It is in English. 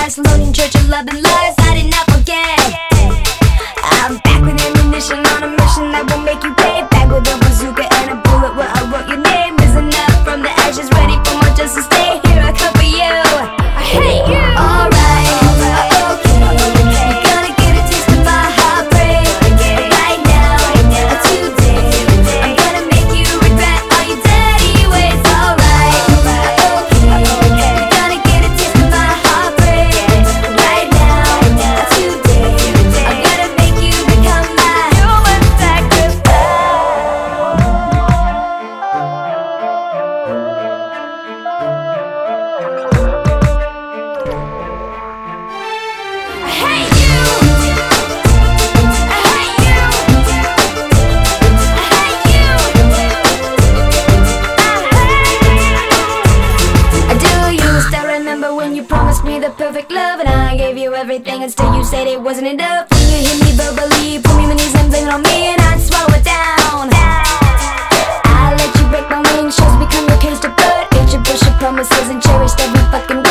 Christ, loading church of love and lies. I did not forget. I'm back with ammunition on a mission that will make you pay. Back with a bazooka and a bullet where I wrote your name. Risen up from the ashes, ready for more justice. Stay here, I come for you. I hate you. Alright, okay. You're gonna get a taste of my heartbreak. Right now, today, I'm gonna make you regret all your dirty ways. Alright, okay. You're gonna get a taste of my heartbreak. Right now, today, I'm gonna make you become my human sacrifice. I hate you. I hate you. I hate you. I do you still remember when you promised me the perfect love and I gave you everything and still you said it wasn't enough? When you hit me verbally, put me on my knees and blame it on me and I'd swallow it down. I let you break my wings, shows become your case to put. Ate your bullshit promises and cherished every fucking